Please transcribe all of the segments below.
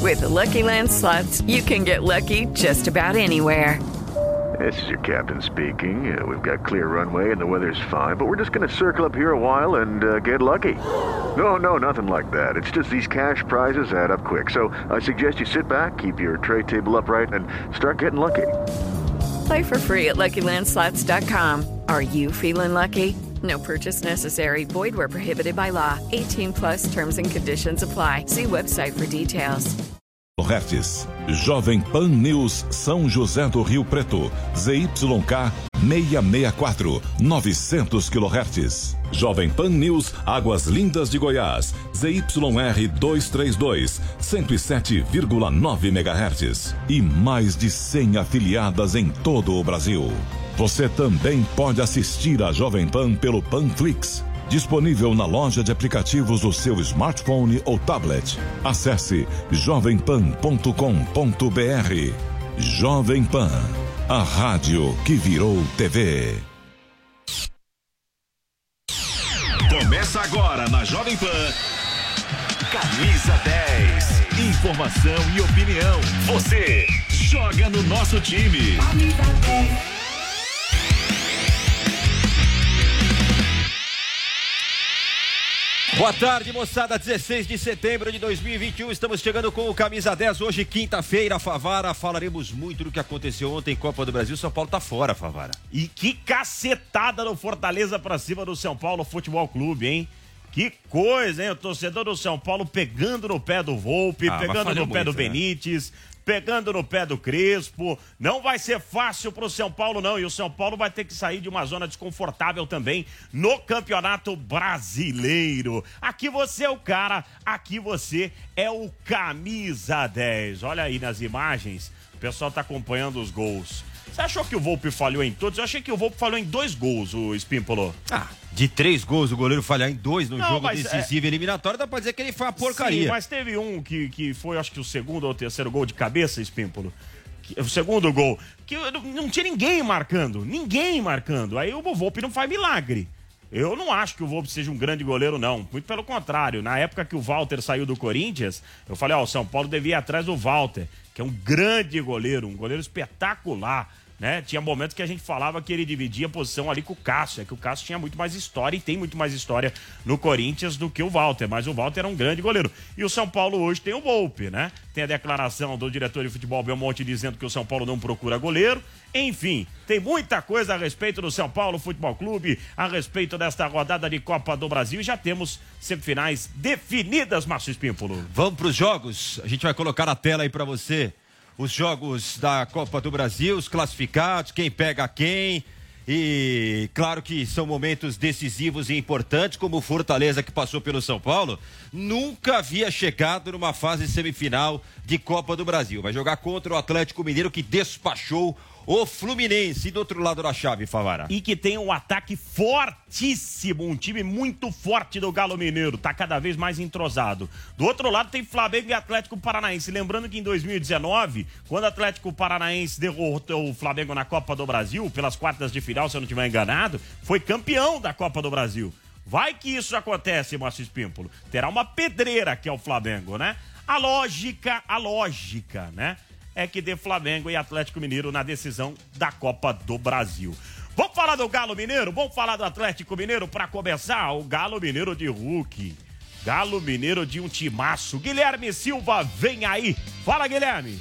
With the Lucky Land Slots, you can get lucky just about anywhere. This is your captain speaking. We've got clear runway and the weather's fine, but we're just going to circle up here a while and get lucky. No, nothing like that. It's just these cash prizes add up quick. So I suggest you sit back, keep your tray table upright, and start getting lucky. Play for free at LuckyLandSlots.com. Are you feeling lucky? No purchase necessary. Void where prohibited by law. 18 plus terms and conditions apply. See website for details. Hertz. Jovem Pan News São José do Rio Preto. ZYK 664, 900 kHz. Jovem Pan News Águas Lindas de Goiás. ZYR 232, 107,9 MHz. E mais de 100 afiliadas em todo o Brasil. Você também pode assistir a Jovem Pan pelo Panflix. Disponível na loja de aplicativos do seu smartphone ou tablet. Acesse jovempan.com.br. Jovem Pan, a rádio que virou TV. Começa agora na Jovem Pan. Camisa 10. Informação e opinião. Você joga no nosso time. Camisa 10. Boa tarde, moçada. 16 de setembro de 2021, estamos chegando com o Camisa 10. Hoje, quinta-feira, Favara. Falaremos muito do que aconteceu ontem em Copa do Brasil. São Paulo tá fora, Favara. E que cacetada no Fortaleza pra cima do São Paulo Futebol Clube, hein? Que coisa, hein? O torcedor do São Paulo pegando no pé do Volpi, pegando no pé do Benítez, pegando no pé do Crespo. Não vai ser fácil pro São Paulo, não. E o São Paulo vai ter que sair de uma zona desconfortável também no Campeonato Brasileiro. Aqui você é o cara, aqui você é o Camisa 10. Olha aí nas imagens, o pessoal tá acompanhando os gols. Você achou que o Volpi falhou em todos? Eu achei que o Volpi falhou em 2 gols, o Espímpolo. De 3 gols, o goleiro falhar em 2 no jogo decisivo e eliminatório, dá pra dizer que ele foi uma porcaria. Sim, mas teve um que foi, acho que o segundo ou terceiro gol de cabeça, Espímpolo. O segundo gol, que não tinha ninguém marcando. Aí o Volpi não faz milagre. Eu não acho que o Volpi seja um grande goleiro, não. Muito pelo contrário. Na época que o Walter saiu do Corinthians, eu falei, o São Paulo devia ir atrás do Walter, que é um grande goleiro, um goleiro espetacular, né? Tinha momentos que a gente falava que ele dividia a posição ali com o Cássio, que o Cássio tinha muito mais história e tem muito mais história no Corinthians do que o Walter, mas o Walter era um grande goleiro. E o São Paulo hoje tem o Volpi, né? Tem a declaração do diretor de futebol Belmonte dizendo que o São Paulo não procura goleiro. Enfim, tem muita coisa a respeito do São Paulo Futebol Clube, a respeito desta rodada de Copa do Brasil, e já temos semifinais definidas, Márcio Espímpolo. Vamos pros jogos, a gente vai colocar na tela aí pra você os jogos da Copa do Brasil, os classificados, quem pega quem. E claro que são momentos decisivos e importantes, como o Fortaleza, que passou pelo São Paulo, nunca havia chegado numa fase semifinal de Copa do Brasil. Vai jogar contra o Atlético Mineiro, que despachou o Fluminense do outro lado da chave, Favara. E que tem um ataque fortíssimo, um time muito forte do Galo Mineiro, tá cada vez mais entrosado. Do outro lado tem Flamengo e Atlético Paranaense. Lembrando que em 2019, quando o Atlético Paranaense derrotou o Flamengo na Copa do Brasil, pelas quartas de final, se eu não estiver enganado, foi campeão da Copa do Brasil. Vai que isso acontece, Márcio Espímpolo. Terá uma pedreira que é o Flamengo, né? A lógica, né? É que dê Flamengo e Atlético Mineiro na decisão da Copa do Brasil. Vamos falar do Galo Mineiro? Vamos falar do Atlético Mineiro para começar? O Galo Mineiro de Hulk. Galo Mineiro de um timaço. Guilherme Silva, vem aí. Fala, Guilherme.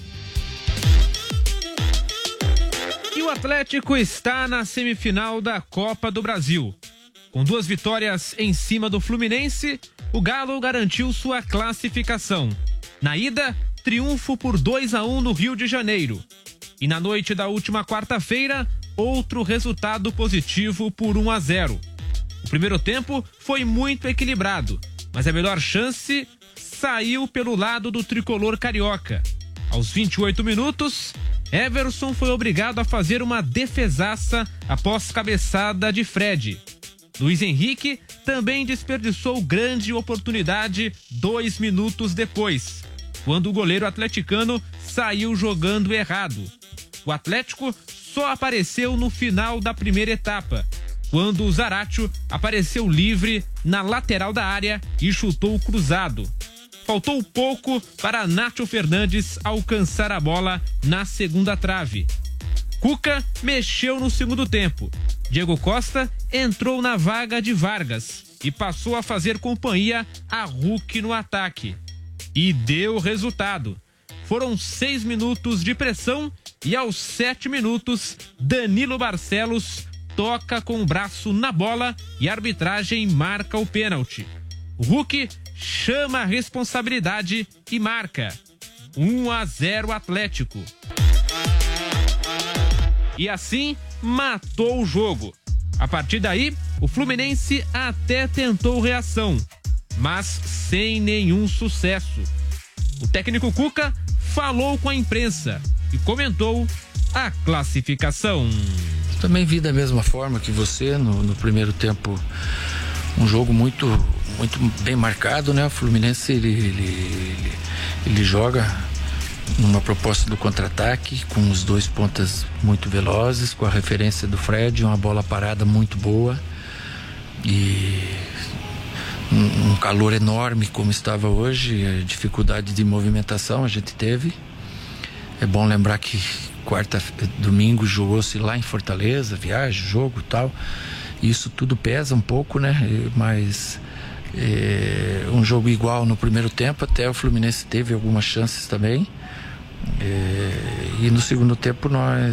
E o Atlético está na semifinal da Copa do Brasil. Com 2 vitórias em cima do Fluminense, o Galo garantiu sua classificação. Na ida, triunfo por 2-1 no Rio de Janeiro. E na noite da última quarta-feira, outro resultado positivo por 1-0. O primeiro tempo foi muito equilibrado, mas a melhor chance saiu pelo lado do tricolor carioca. Aos 28 minutos, Everson foi obrigado a fazer uma defesaça após cabeçada de Fred. Luiz Henrique também desperdiçou grande oportunidade 2 minutos depois, quando o goleiro atleticano saiu jogando errado. O Atlético só apareceu no final da primeira etapa, quando o Zaratio apareceu livre na lateral da área e chutou cruzado. faltou pouco para Nacho Fernandes alcançar a bola na segunda trave. Cuca mexeu no segundo tempo. Diego Costa entrou na vaga de Vargas e passou a fazer companhia a Hulk no ataque. E deu resultado. Foram 6 minutos de pressão e aos 7 minutos, Danilo Barcelos toca com o braço na bola e a arbitragem marca o pênalti. O Hulk chama a responsabilidade e marca 1-0 Atlético. E assim matou o jogo. A partir daí, o Fluminense até tentou reação, mas sem nenhum sucesso. O técnico Cuca falou com a imprensa e comentou a classificação. Também vi da mesma forma que você, no primeiro tempo, um jogo muito bem marcado, né? O Fluminense ele joga numa proposta do contra-ataque, com os dois pontas muito velozes, com a referência do Fred, uma bola parada muito boa e um calor enorme como estava hoje, a dificuldade de movimentação a gente teve. É bom lembrar que domingo jogou-se lá em Fortaleza, viagem, jogo e tal, isso tudo pesa um pouco, né? Mas um jogo igual no primeiro tempo, até o Fluminense teve algumas chances também. E no segundo tempo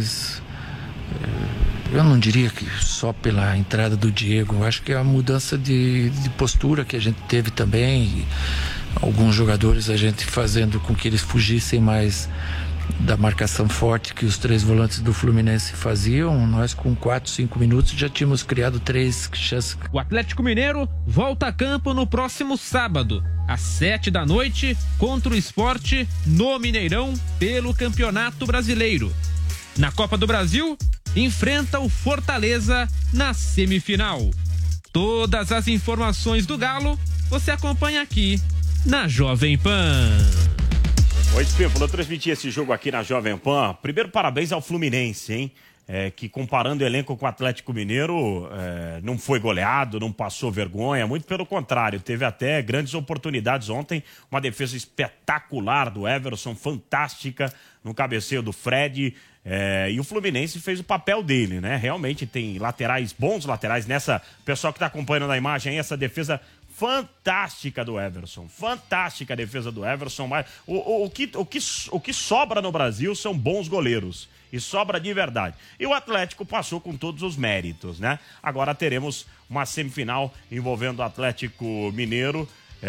eu não diria que só pela entrada do Diego, eu acho que é a mudança de postura que a gente teve também, e alguns jogadores a gente fazendo com que eles fugissem mais da marcação forte que os 3 volantes do Fluminense faziam. Nós com 4, 5 minutos já tínhamos criado 3 chances. O Atlético Mineiro volta a campo no próximo sábado, às 7 da noite, contra o Sport no Mineirão pelo Campeonato Brasileiro. Na Copa do Brasil, enfrenta o Fortaleza na semifinal. Todas as informações do Galo você acompanha aqui na Jovem Pan. Oi, Espímpolo, eu transmiti esse jogo aqui na Jovem Pan. Primeiro, parabéns ao Fluminense, hein? Que comparando o elenco com o Atlético Mineiro, não foi goleado, não passou vergonha, muito pelo contrário, teve até grandes oportunidades ontem, uma defesa espetacular do Everson, fantástica, no cabeceio do Fred, e o Fluminense fez o papel dele, né? Realmente tem laterais, bons laterais, pessoal que está acompanhando na imagem aí, essa defesa fantástica do Everson, fantástica a defesa do Everson, mas o que sobra no Brasil são bons goleiros, e sobra de verdade. E o Atlético passou com todos os méritos, né? Agora teremos uma semifinal envolvendo o Atlético Mineiro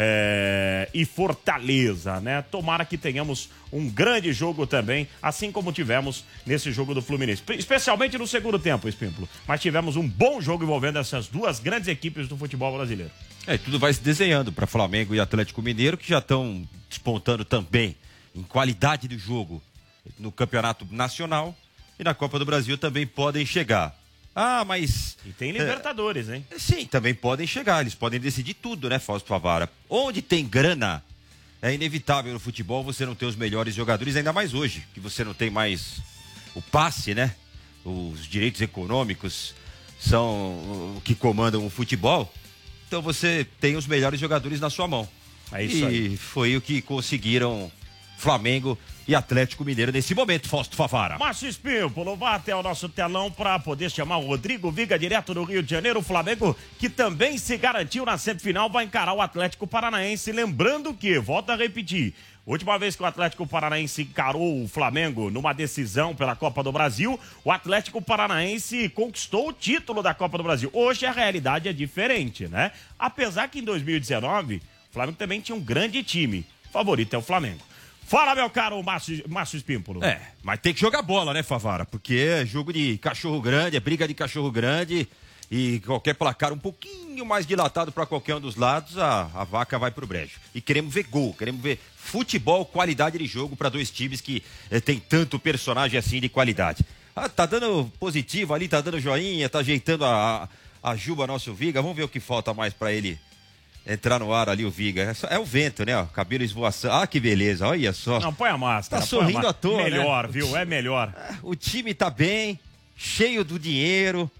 e Fortaleza, né? Tomara que tenhamos um grande jogo também, assim como tivemos nesse jogo do Fluminense, especialmente no segundo tempo, Espímpolo, mas tivemos um bom jogo envolvendo essas duas grandes equipes do futebol brasileiro. Tudo vai se desenhando para Flamengo e Atlético Mineiro, que já estão despontando também em qualidade do jogo no Campeonato Nacional, e na Copa do Brasil também podem chegar. Mas... E tem Libertadores, hein? Sim, também podem chegar, eles podem decidir tudo, né, Fausto Favara? Onde tem grana, é inevitável no futebol você não ter os melhores jogadores, ainda mais hoje, que você não tem mais o passe, né? Os direitos econômicos são o que comandam o futebol. Então você tem os melhores jogadores na sua mão. É isso aí. E foi o que conseguiram Flamengo e Atlético Mineiro nesse momento, Fausto Favara. Márcio Espímpolo, vá até o nosso telão para poder chamar o Rodrigo Viga, direto do Rio de Janeiro. O Flamengo, que também se garantiu na semifinal, vai encarar o Atlético Paranaense. Lembrando que, volto a repetir, última vez que o Atlético Paranaense encarou o Flamengo numa decisão pela Copa do Brasil, o Atlético Paranaense conquistou o título da Copa do Brasil. Hoje a realidade é diferente, né? Apesar que em 2019, o Flamengo também tinha um grande time. O favorito é o Flamengo. Fala, meu caro Márcio Espímpolo. Mas tem que jogar bola, né, Favara? Porque é jogo de cachorro grande, é briga de cachorro grande, e qualquer placar um pouquinho mais dilatado para qualquer um dos lados, a vaca vai pro brejo. E queremos ver gol, queremos ver futebol, qualidade de jogo para dois times que tem tanto personagem assim de qualidade. Tá dando positivo ali, tá dando joinha, tá ajeitando a Juba, nosso Viga. Vamos ver o que falta mais para ele entrar no ar ali, o Viga. É o vento, né? Ó, cabelo esvoaçando. Que beleza, olha só. Não, põe a máscara. Tá sorrindo à toa, melhor, né? Viu? É melhor. O time tá bem, cheio do dinheiro.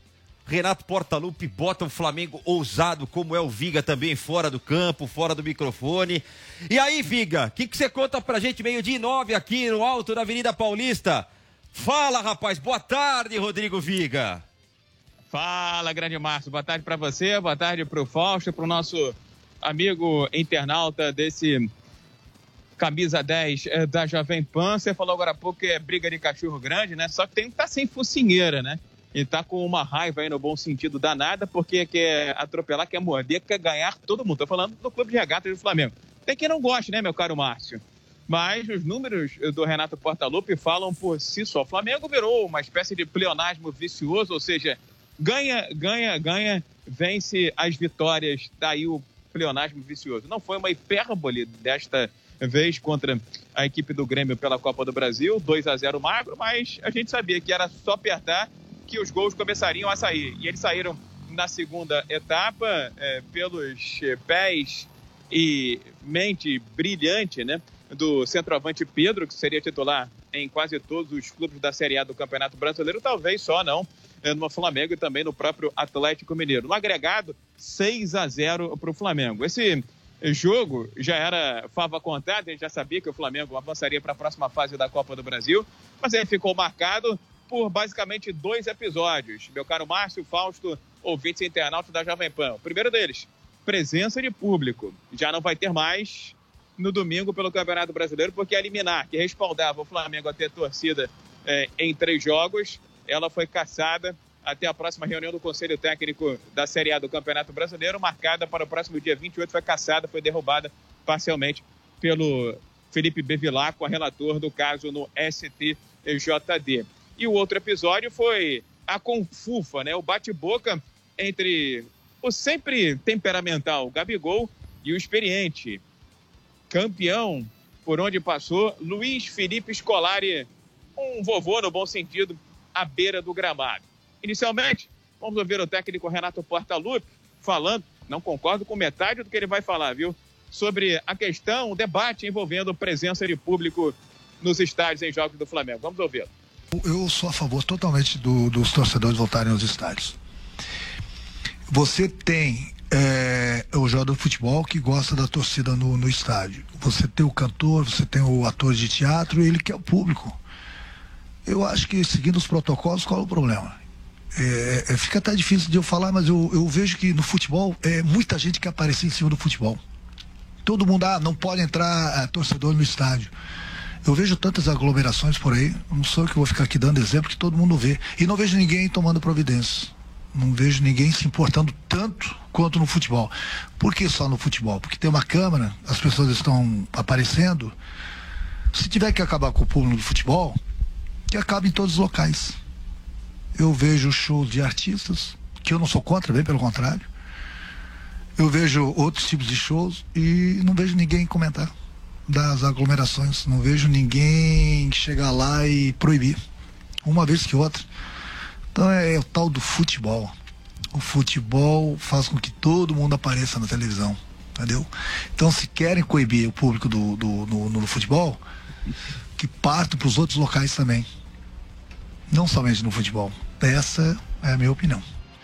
Renato Portaluppi bota o Flamengo ousado, como é o Viga também, fora do campo, fora do microfone. E aí, Viga, o que você conta pra gente, 12:09 aqui no alto da Avenida Paulista? Fala, rapaz, boa tarde, Rodrigo Viga. Fala, grande Márcio, boa tarde pra você, boa tarde pro Fausto, pro nosso amigo internauta desse camisa 10 da Jovem Pan. Você falou agora há pouco que é briga de cachorro grande, né? Só que tem que estar sem focinheira, né? E tá com uma raiva aí no bom sentido danada, porque quer atropelar, quer morder, quer ganhar todo mundo. Tô falando do Clube de Regatas do Flamengo. Tem quem não goste, né, meu caro Márcio? Mas os números do Renato Portaluppi falam por si só. O Flamengo virou uma espécie de pleonasmo vicioso, ou seja, ganha, vence as vitórias, daí o pleonasmo vicioso. Não foi uma hipérbole desta vez contra a equipe do Grêmio pela Copa do Brasil, 2-0 magro, mas a gente sabia que era só apertar que os gols começariam a sair. E eles saíram na segunda etapa pelos pés e mente brilhante, né, do centroavante Pedro, que seria titular em quase todos os clubes da Série A do Campeonato Brasileiro, talvez só não no Flamengo e também no próprio Atlético Mineiro. No agregado, 6-0 para o Flamengo. Esse jogo já era fava contada, a gente já sabia que o Flamengo avançaria para a próxima fase da Copa do Brasil, mas aí ficou marcado por basicamente 2 episódios. Meu caro Márcio, Fausto, ouvintes e internautas da Jovem Pan. O primeiro deles, presença de público. Já não vai ter mais no domingo pelo Campeonato Brasileiro, porque a liminar que respaldava o Flamengo a ter torcida em 3 jogos, ela foi cassada até a próxima reunião do Conselho Técnico da Série A do Campeonato Brasileiro, marcada para o próximo dia 28, foi cassada, foi derrubada parcialmente pelo Felipe Bevilacqua, relator do caso no STJD. E o outro episódio foi a confufa, né? O bate-boca entre o sempre temperamental Gabigol e o experiente campeão por onde passou, Luiz Felipe Scolari, um vovô no bom sentido, à beira do gramado. Inicialmente, vamos ouvir o técnico Renato Portaluppi falando, não concordo com metade do que ele vai falar, viu? Sobre a questão, o debate envolvendo presença de público nos estádios em jogos do Flamengo. Vamos ouvi-lo. Eu sou a favor totalmente dos torcedores voltarem aos estádios. Você tem o jogador de futebol que gosta da torcida no estádio. Você tem o cantor, você tem o ator de teatro, ele quer o público. Eu acho que seguindo os protocolos, qual é o problema? Fica até difícil de eu falar, mas eu vejo que no futebol, muita gente quer aparecer em cima do futebol. Todo mundo, não pode entrar torcedor no estádio. Eu vejo tantas aglomerações por aí, não sou eu que vou ficar aqui dando exemplo, que todo mundo vê. E não vejo ninguém tomando providências. Não vejo ninguém se importando tanto quanto no futebol. Por que só no futebol? Porque tem uma câmera, as pessoas estão aparecendo. Se tiver que acabar com o público do futebol, que acabe em todos os locais. Eu vejo shows de artistas, que eu não sou contra, bem pelo contrário. Eu vejo outros tipos de shows e não vejo ninguém comentar das aglomerações. Não vejo ninguém chegar lá e proibir, uma vez que outra. Então é o tal do futebol. O futebol faz com que todo mundo apareça na televisão, entendeu? Então, se querem coibir o público no futebol, que partam para os outros locais também, não somente no futebol. Essa é a minha opinião.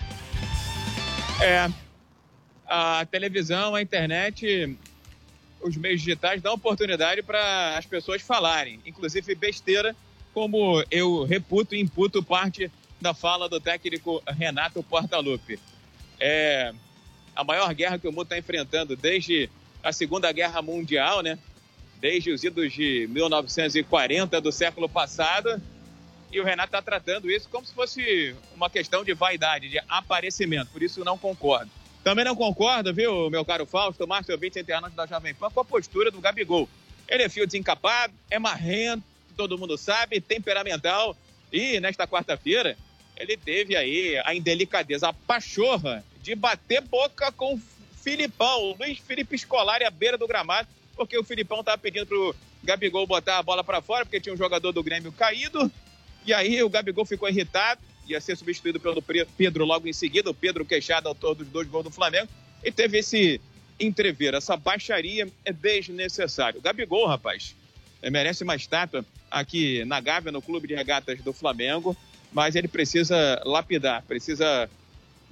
A televisão, a internet, os meios digitais dão oportunidade para as pessoas falarem, inclusive besteira, como eu reputo e imputo parte da fala do técnico Renato Portaluppi. É a maior guerra que o mundo está enfrentando desde a Segunda Guerra Mundial, né? Desde os idos de 1940 do século passado, e o Renato está tratando isso como se fosse uma questão de vaidade, de aparecimento, por isso eu não concordo. Também não concordo, viu, meu caro Fausto, Márcio, ouvinte internauta da Jovem Pan, com a postura do Gabigol. Ele é fio desencapado, é marrento, todo mundo sabe, temperamental, e nesta quarta-feira ele teve aí a indelicadeza, a pachorra de bater boca com o Filipão, Luiz Felipe Scolari à beira do gramado, porque o Filipão estava pedindo pro Gabigol botar a bola para fora, porque tinha um jogador do Grêmio caído, e aí o Gabigol ficou irritado, ia ser substituído pelo Pedro logo em seguida, o Pedro queixado, autor dos 2 gols do Flamengo, e teve esse entrever, essa baixaria é desnecessário. O Gabigol, rapaz, merece uma estátua aqui na Gávea, no Clube de Regatas do Flamengo, mas ele precisa lapidar, precisa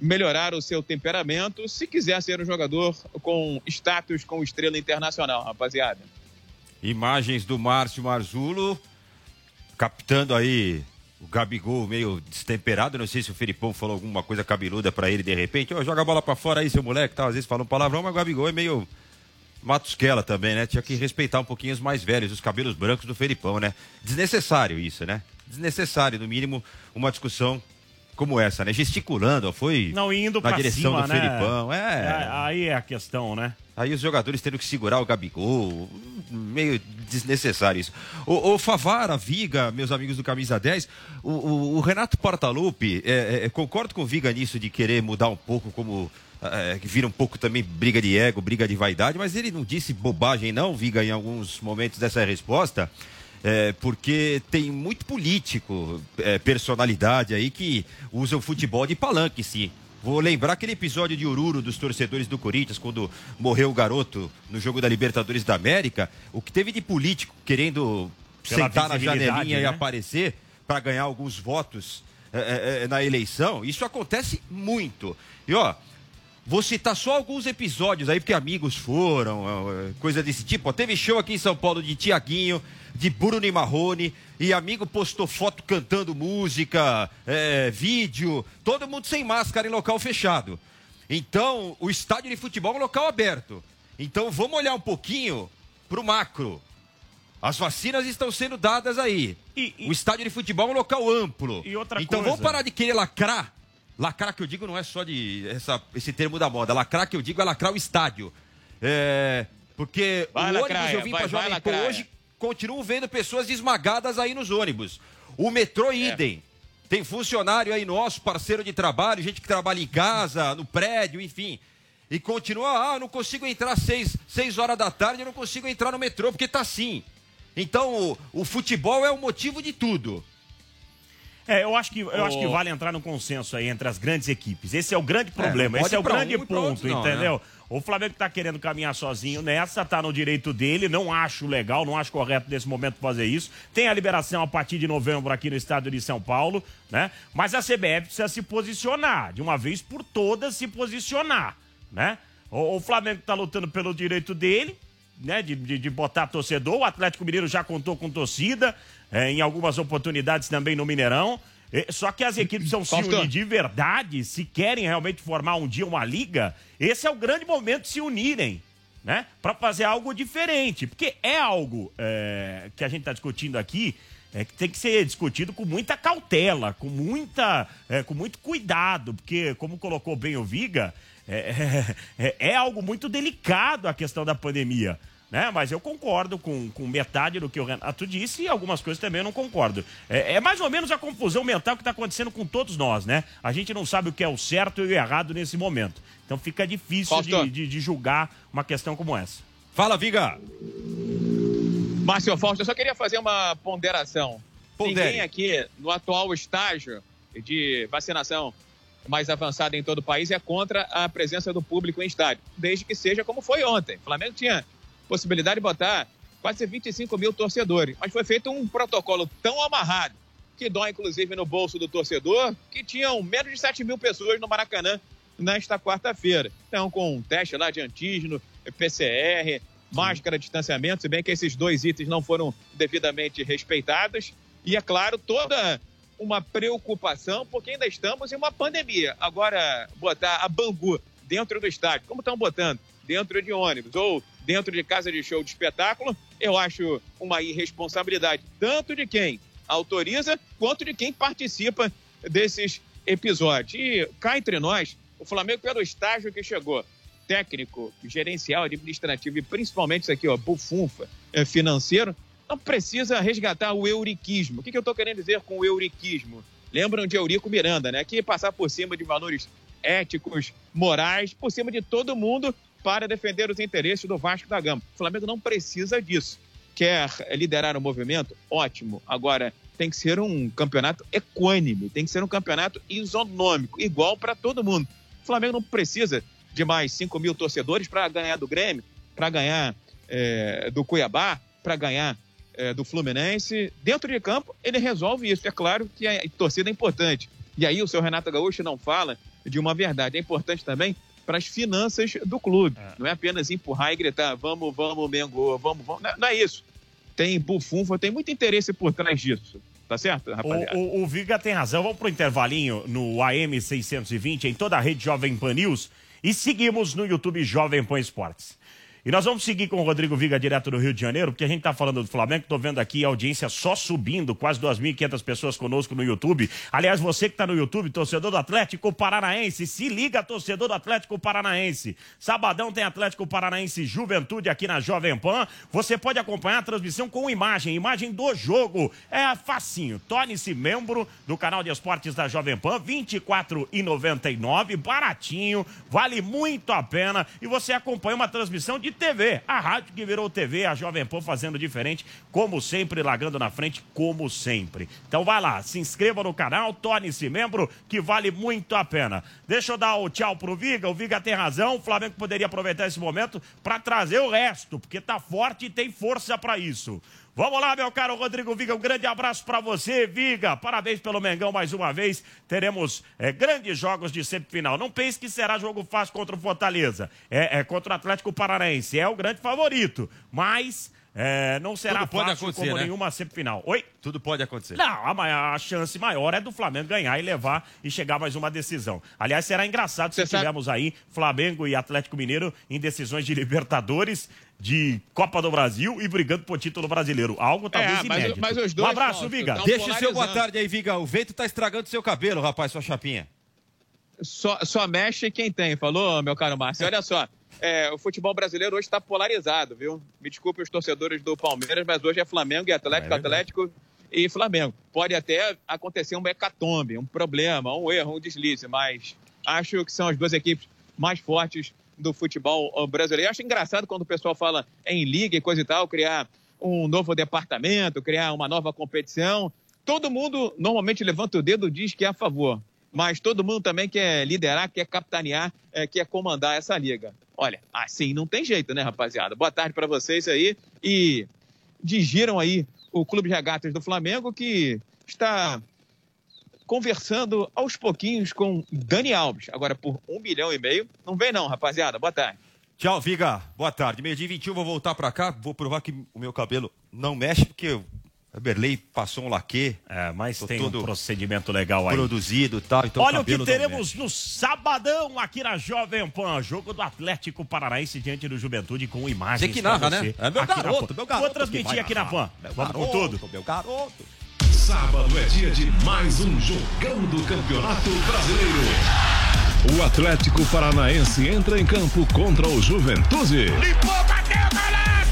melhorar o seu temperamento se quiser ser um jogador com status, com estrela internacional, rapaziada. Imagens do Márcio Marzullo captando aí o Gabigol meio destemperado. Não sei se o Felipão falou alguma coisa cabeluda pra ele de repente. Joga a bola pra fora aí, seu moleque, tal. Às vezes fala um palavrão, mas o Gabigol é meio Matusquela também, né? Tinha que respeitar um pouquinho os mais velhos, os cabelos brancos do Felipão, né? Desnecessário isso, né? Desnecessário, no mínimo, uma discussão como essa, né? Gesticulando, ó, foi não, indo na direção cima, do né? Felipão. Aí é a questão, né? Aí os jogadores tendo que segurar o Gabigol, meio desnecessário isso. O Favara, Viga, meus amigos do Camisa 10, o Renato Portaluppi, concordo com o Viga nisso de querer mudar um pouco, como que vira um pouco também briga de ego, briga de vaidade, mas ele não disse bobagem não, Viga, em alguns momentos dessa resposta, porque tem muito político, personalidade aí que usa o futebol de palanque, sim. Vou lembrar aquele episódio de Oruro dos torcedores do Corinthians, quando morreu o garoto no jogo da Libertadores da América. O que teve de político querendo sentar na janelinha, né, e aparecer para ganhar alguns votos na eleição, isso acontece muito. E ó, vou citar só alguns episódios aí, porque amigos foram, coisa desse tipo. Ó, teve show aqui em São Paulo de Thiaguinho, de Bruno e Marrone, e amigo postou foto cantando música, vídeo, todo mundo sem máscara em local fechado. Então, o estádio de futebol é um local aberto. Então, vamos olhar um pouquinho pro macro. As vacinas estão sendo dadas aí. O estádio de futebol é um local amplo. E outra então, coisa... vamos parar de querer lacrar. Lacrar que eu digo não é só de esse termo da moda. Lacrar que eu digo é lacrar o estádio. Porque vai, o ônibus lacraia, eu vim pra Jovem Pan hoje, continuo vendo pessoas esmagadas aí nos ônibus. O metrô idem. Tem funcionário aí nosso, parceiro de trabalho, gente que trabalha em casa, no prédio, enfim. E continua, não consigo entrar 6 horas da tarde, eu não consigo entrar no metrô, porque tá assim. Então, o futebol é o motivo de tudo. Eu acho que vale entrar no consenso aí entre as grandes equipes. Esse é o grande problema, esse é o grande ponto, entendeu? Né? O Flamengo tá querendo caminhar sozinho nessa, tá no direito dele, não acho legal, não acho correto nesse momento fazer isso. Tem a liberação a partir de novembro aqui no estado de São Paulo, né? Mas a CBF precisa se posicionar, de uma vez por todas se posicionar, né? O Flamengo tá lutando pelo direito dele, né, de botar torcedor. O Atlético Mineiro já contou com torcida, em algumas oportunidades também no Mineirão. Só que as equipes precisam se unir de verdade, se querem realmente formar um dia uma liga. Esse é o grande momento de se unirem, né, para fazer algo diferente. Porque é algo que a gente está discutindo aqui, que tem que ser discutido com muita cautela, com muito cuidado, porque, como colocou bem o Viga, é algo muito delicado a questão da pandemia, né? Mas eu concordo com metade do que o Renato disse e algumas coisas também eu não concordo. É mais ou menos a confusão mental que está acontecendo com todos nós, né? A gente não sabe o que é o certo e o errado nesse momento. Então fica difícil de julgar uma questão como essa. Fala, Viga! Márcio Fausto, eu só queria fazer uma ponderação. Ninguém aqui, no atual estágio de vacinação mais avançada em todo o país, é contra a presença do público em estádio, desde que seja como foi ontem. O Flamengo tinha possibilidade de botar quase 25 mil torcedores, mas foi feito um protocolo tão amarrado, que dói inclusive no bolso do torcedor, que tinham menos de 7 mil pessoas no Maracanã nesta quarta-feira. Então, com um teste lá de antígeno, PCR, máscara, distanciamento, se bem que esses 2 itens não foram devidamente respeitados, e é claro, toda uma preocupação, porque ainda estamos em uma pandemia. Agora, botar a Bangu dentro do estádio, como estão botando, dentro de ônibus ou dentro de casa de show de espetáculo, eu acho uma irresponsabilidade, tanto de quem autoriza, quanto de quem participa desses episódios. E cá entre nós, o Flamengo, pelo estágio que chegou, técnico, gerencial, administrativo e principalmente isso aqui, bufunfa, financeiro, não precisa resgatar o euriquismo. O que eu estou querendo dizer com o euriquismo? Lembram de Eurico Miranda, né? Que passar por cima de valores éticos, morais, por cima de todo mundo para defender os interesses do Vasco da Gama. O Flamengo não precisa disso. Quer liderar o movimento? Ótimo. Agora, tem que ser um campeonato equânime, tem que ser um campeonato isonômico, igual para todo mundo. O Flamengo não precisa de mais 5 mil torcedores para ganhar do Grêmio, para ganhar do Cuiabá, para ganhar do Fluminense. Dentro de campo, ele resolve isso. É claro que a torcida é importante. E aí o seu Renato Gaúcho não fala de uma verdade. É importante também para as finanças do clube. Não é apenas empurrar e gritar, vamos, Mengo, vamos. Não é isso. Tem bufunfa, tem muito interesse por trás disso. Tá certo, rapaziada? O Viga tem razão. Vamos pro intervalinho no AM 620, em toda a rede Jovem Pan News. E seguimos no YouTube Jovem Pan Esportes. E nós vamos seguir com o Rodrigo Viga direto do Rio de Janeiro, porque a gente tá falando do Flamengo, tô vendo aqui a audiência só subindo, quase 2.500 pessoas conosco no YouTube. Aliás, você que tá no YouTube, torcedor do Atlético Paranaense, se liga, torcedor do Atlético Paranaense. Sabadão tem Atlético Paranaense Juventude aqui na Jovem Pan. Você pode acompanhar a transmissão com imagem do jogo. É facinho. Torne-se membro do canal de esportes da Jovem Pan, R$ 24,99, baratinho, vale muito a pena. E você acompanha uma transmissão de TV, a rádio que virou TV, a Jovem Pan fazendo diferente, como sempre, largando na frente, como sempre. Então vai lá, se inscreva no canal, torne-se membro, que vale muito a pena. Deixa eu dar o tchau pro Viga, o Viga tem razão, o Flamengo poderia aproveitar esse momento para trazer o resto, porque tá forte e tem força para isso. Vamos lá, meu caro Rodrigo Viga, um grande abraço para você, Viga. Parabéns pelo Mengão mais uma vez. Teremos grandes jogos de semifinal. Não pense que será jogo fácil contra o Fortaleza. Contra o Atlético Paranaense. É o grande favorito, mas não será fácil como nenhuma semifinal. Oi? Tudo pode acontecer. Não, a chance maior é do Flamengo ganhar e levar e chegar a mais uma decisão. Aliás, será engraçado se tivermos aí Flamengo e Atlético Mineiro em decisões de Libertadores, de Copa do Brasil e brigando por título brasileiro. Algo talvez inédito. Mas os dois, um abraço, Viga. Deixa o seu boa tarde aí, Viga. O vento tá estragando seu cabelo, rapaz, sua chapinha. Só mexe quem tem, falou, meu caro Márcio? Olha só, o futebol brasileiro hoje está polarizado, viu? Me desculpe os torcedores do Palmeiras, mas hoje é Flamengo e Atlético, Atlético e Flamengo. Pode até acontecer um hecatombe, um problema, um erro, um deslize, mas acho que são as duas equipes mais fortes do futebol brasileiro. Eu acho engraçado quando o pessoal fala em liga e coisa e tal, criar um novo departamento, criar uma nova competição. Todo mundo normalmente levanta o dedo e diz que é a favor, mas todo mundo também quer liderar, quer capitanear, quer comandar essa liga. Olha, assim não tem jeito, né, rapaziada? Boa tarde para vocês aí. E digiram aí o Clube de Regatas do Flamengo, que está conversando aos pouquinhos com Dani Alves. Agora, por 1,5 milhão, não vem não, rapaziada. Boa tarde. Tchau, Viga. Boa tarde. 12h21, vou voltar pra cá. Vou provar que o meu cabelo não mexe, porque o Berlei passou um laque. Mas tem um procedimento legal aí. Produzido e tal. Então olha o que teremos no sabadão aqui na Jovem Pan. Jogo do Atlético Paranaense diante do Juventude com imagens. Você que narra, né? É meu garoto. Vou transmitir aqui na Pan. Vamos com tudo. Meu garoto. Sábado é dia de mais um jogão do Campeonato Brasileiro. O Atlético Paranaense entra em campo contra o Juventude. Limpou, bateu, golaço!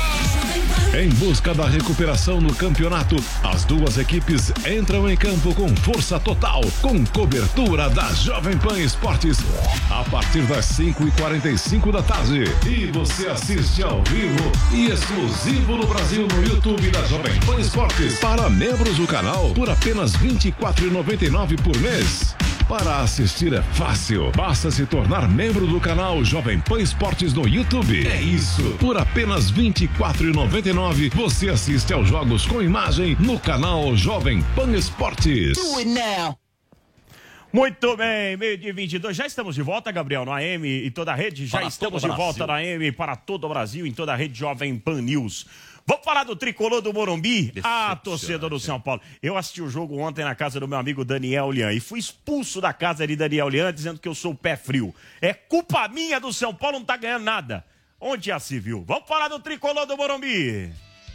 Em busca da recuperação no campeonato, as duas equipes entram em campo com força total, com cobertura da Jovem Pan Esportes, a partir das 5h45 da tarde. E você assiste ao vivo e exclusivo no Brasil no YouTube da Jovem Pan Esportes. Para membros do canal, por apenas R$ 24,99 por mês. Para assistir é fácil, basta se tornar membro do canal Jovem Pan Esportes no YouTube. É isso, por apenas R$ 24,99 você assiste aos jogos com imagem no canal Jovem Pan Esportes. Do it now. Muito bem, 12h22, já estamos de volta, Gabriel, no AM e toda a rede, já estamos de volta na AM para todo o Brasil, em toda a rede Jovem Pan News. Vamos falar do tricolor do Morumbi, a torcida do São Paulo. Eu assisti o jogo ontem na casa do meu amigo Daniel Lian e fui expulso da casa de Daniel Lian dizendo que eu sou pé frio. É culpa minha do São Paulo não tá ganhando nada. Onde já se viu? Vamos falar do tricolor do Morumbi.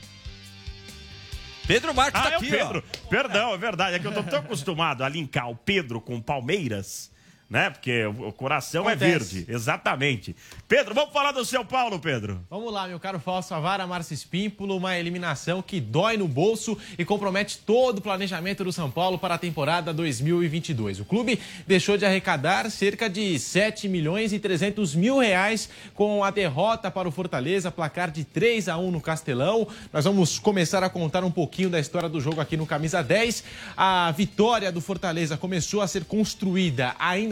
Pedro Marques tá aqui, o Pedro. Perdão, é verdade. É que eu tô tão acostumado a linkar o Pedro com o Palmeiras, né? Porque o coração é verde. Exatamente. Pedro, vamos falar do São Paulo, Pedro. Vamos lá, meu caro Fausto Avara, Márcio Espímpolo, uma eliminação que dói no bolso e compromete todo o planejamento do São Paulo para a temporada 2022. O clube deixou de arrecadar cerca de R$7.300.000 com a derrota para o Fortaleza, placar de 3-1 no Castelão. Nós vamos começar a contar um pouquinho da história do jogo aqui no Camisa 10. A vitória do Fortaleza começou a ser construída ainda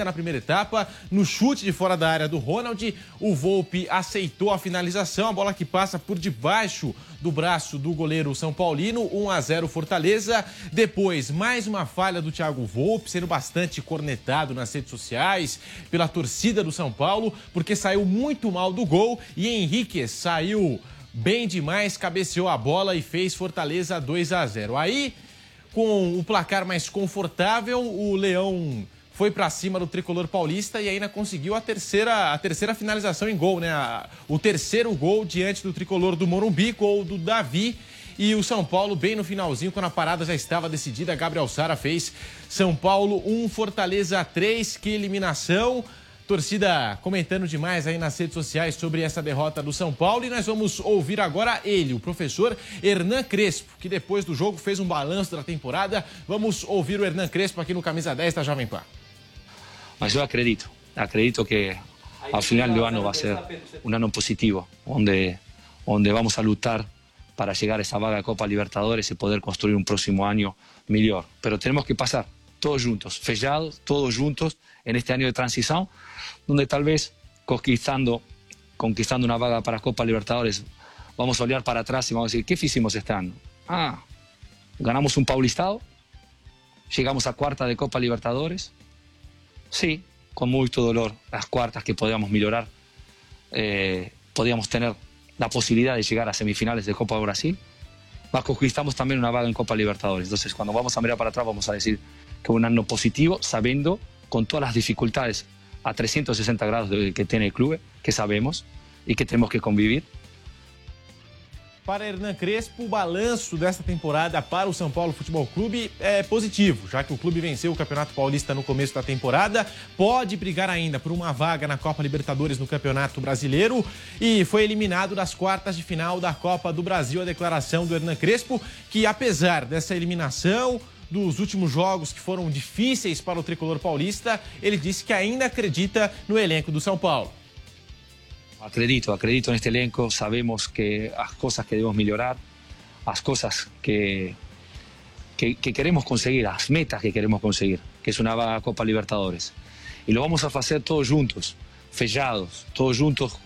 na primeira etapa. No chute de fora da área do Ronald, o Volpi aceitou a finalização. A bola que passa por debaixo do braço do goleiro São Paulino. 1-0 Fortaleza. Depois, mais uma falha do Thiago Volpi, sendo bastante cornetado nas redes sociais pela torcida do São Paulo, porque saiu muito mal do gol. E Henrique saiu bem demais, cabeceou a bola e fez Fortaleza 2-0. Aí, com o placar mais confortável, o Leão foi para cima do tricolor paulista e ainda conseguiu a terceira finalização em gol, né? O terceiro gol diante do tricolor do Morumbi, gol do Davi. E o São Paulo, bem no finalzinho, quando a parada já estava decidida, Gabriel Sara fez São Paulo 1, Fortaleza 3. Que eliminação! Torcida comentando demais aí nas redes sociais sobre essa derrota do São Paulo. E nós vamos ouvir agora ele, o professor Hernan Crespo, que depois do jogo fez um balanço da temporada. Vamos ouvir o Hernan Crespo aqui no Camisa 10 da Jovem Pan. Mas eu acredito que ao final do ano vai ser um ano positivo, onde vamos a lutar para chegar a essa vaga de Copa Libertadores e poder construir um próximo ano melhor. Pero temos que passar todos juntos, fechados, todos juntos, en este año de transición, donde tal vez conquistando una vaga para Copa Libertadores, vamos a olhar para atrás y vamos a decir, ¿qué hicimos este año? Ganamos un Paulistado, llegamos a cuarta de Copa Libertadores, sí, con mucho dolor, las cuartas que podíamos mejorar, podíamos tener la posibilidad de llegar a semifinales de Copa de Brasil, mas conquistamos también una vaga en Copa Libertadores. Entonces, cuando vamos a mirar para atrás, vamos a decir que un año positivo, sabiendo con todas las dificultades a 360 grados que tiene el club, que sabemos y que tenemos que convivir. Para Hernan Crespo, o balanço desta temporada para o São Paulo Futebol Clube é positivo, já que o clube venceu o Campeonato Paulista no começo da temporada, pode brigar ainda por uma vaga na Copa Libertadores no Campeonato Brasileiro e foi eliminado das quartas de final da Copa do Brasil. A declaração do Hernan Crespo, que apesar dessa eliminação, dos últimos jogos que foram difíceis para o tricolor paulista, ele disse que ainda acredita no elenco do São Paulo. Acredito neste elenco, sabemos que as coisas que devemos melhorar, as coisas que queremos conseguir, as metas que queremos conseguir, que es una vaga Copa Libertadores. Y lo vamos a hacer todos juntos, fechados, todos juntos,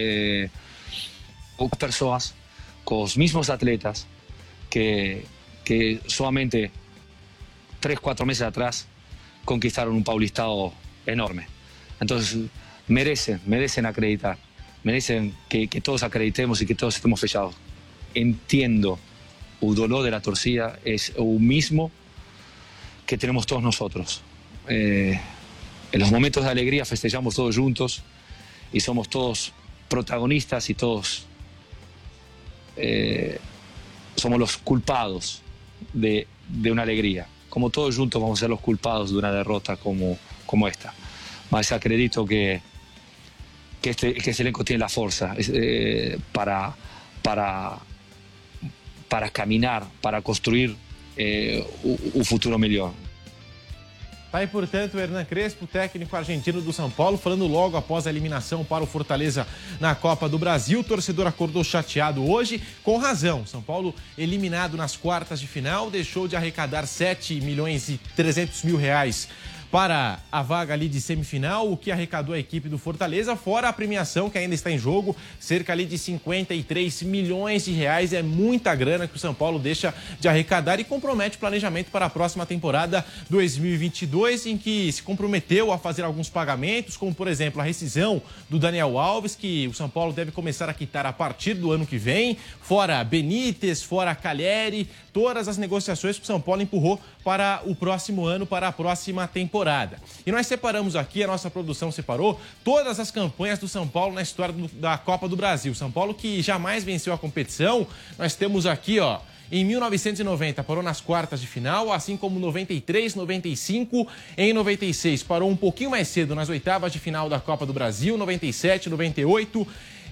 con personas, con los mismos atletas que solamente 3-4 meses atrás conquistaron un Paulistado enorme. Entonces merecen acreditar, merecen que todos acreditemos y que todos estemos fechados. Entiendo el dolor de la torcida, es el mismo que tenemos todos nosotros. En los momentos de alegría festejamos todos juntos y somos todos protagonistas y todos somos los culpados de una alegría. Como todos juntos vamos a ser los culpados de una derrota como esta. Mas acredito que este elenco tiene la fuerza para caminar, para construir um futuro melhor. Tá aí, portanto, o Hernan Crespo, técnico argentino do São Paulo, falando logo após a eliminação para o Fortaleza na Copa do Brasil. O torcedor acordou chateado hoje, com razão. São Paulo, eliminado nas quartas de final, deixou de arrecadar 7.300.000 reais para a vaga ali de semifinal, o que arrecadou a equipe do Fortaleza, fora a premiação que ainda está em jogo, cerca ali de 53 milhões de reais. É muita grana que o São Paulo deixa de arrecadar e compromete o planejamento para a próxima temporada 2022, em que se comprometeu a fazer alguns pagamentos, como por exemplo a rescisão do Daniel Alves, que o São Paulo deve começar a quitar a partir do ano que vem, fora Benítez, fora Calheri, todas as negociações que o São Paulo empurrou para o próximo ano, para a próxima temporada. E nós separamos aqui, a nossa produção separou, todas as campanhas do São Paulo na história da Copa do Brasil. São Paulo que jamais venceu a competição. Nós temos aqui, ó, em 1990 parou nas quartas de final, assim como 93, 95, em 96 parou um pouquinho mais cedo nas oitavas de final da Copa do Brasil, 97, 98...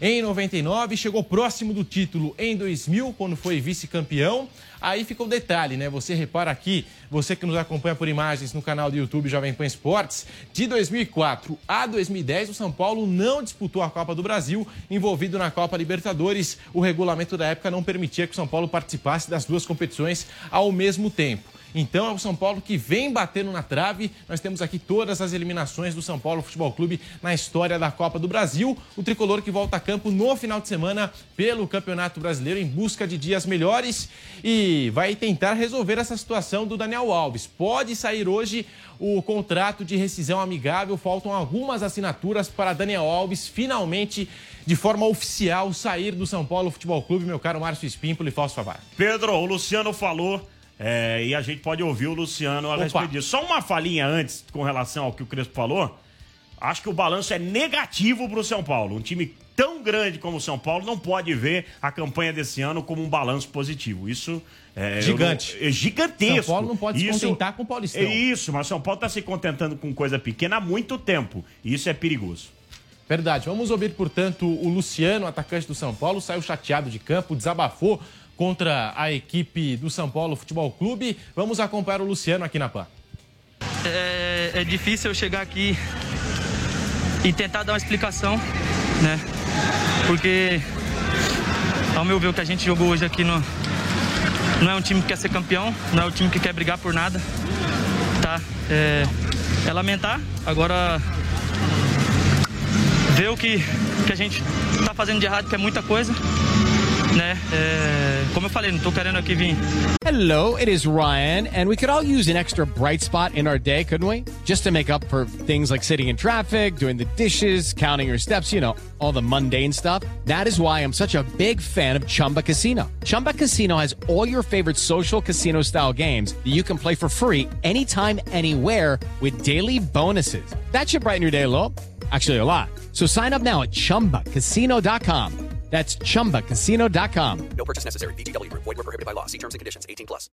em 99, chegou próximo do título em 2000, quando foi vice-campeão. Aí fica o detalhe, né? Você repara aqui, você que nos acompanha por imagens no canal do YouTube Jovem Pan Esportes, de 2004 a 2010, o São Paulo não disputou a Copa do Brasil, envolvido na Copa Libertadores. O regulamento da época não permitia que o São Paulo participasse das duas competições ao mesmo tempo. Então é o São Paulo que vem batendo na trave. Nós temos aqui todas as eliminações do São Paulo Futebol Clube na história da Copa do Brasil. O tricolor que volta a campo no final de semana pelo Campeonato Brasileiro em busca de dias melhores e vai tentar resolver essa situação do Daniel Alves. Pode sair hoje o contrato de rescisão amigável. Faltam algumas assinaturas para Daniel Alves finalmente, de forma oficial, sair do São Paulo Futebol Clube. Meu caro Márcio Espímpolo e Fausto Favaro. Pedro, o Luciano falou... e a gente pode ouvir o Luciano a respeito disso. Só uma falinha antes com relação ao que o Crespo falou. Acho que o balanço é negativo para o São Paulo. Um time tão grande como o São Paulo não pode ver a campanha desse ano como um balanço positivo. Isso é gigantesco. São Paulo não pode se contentar com o Paulistão. É isso, mas o São Paulo está se contentando com coisa pequena há muito tempo. E isso é perigoso. Verdade. Vamos ouvir, portanto, o Luciano, atacante do São Paulo, saiu chateado de campo, desabafou contra a equipe do São Paulo Futebol Clube. Vamos acompanhar o Luciano aqui na PAN. É difícil eu chegar aqui e tentar dar uma explicação, né? Porque, ao meu ver, o que a gente jogou hoje aqui não é um time que quer ser campeão, não é um time que quer brigar por nada, tá? É lamentar. Agora, ver o que a gente tá fazendo de errado, que é muita coisa. Né? Como eu falei, não tô querendo aqui vir. Hello, it is Ryan, and we could all use an extra bright spot in our day, couldn't we? Just to make up for things like sitting in traffic, doing the dishes, counting your steps, you know, all the mundane stuff. That is why I'm such a big fan of Chumba Casino. Chumba Casino has all your favorite social casino-style games that you can play for free anytime, anywhere with daily bonuses. That should brighten your day a little. Actually, a lot. So sign up now at ChumbaCasino.com. That's ChumbaCasino.com. No purchase necessary. VGW Group. Void where prohibited by law. See terms and conditions. 18+.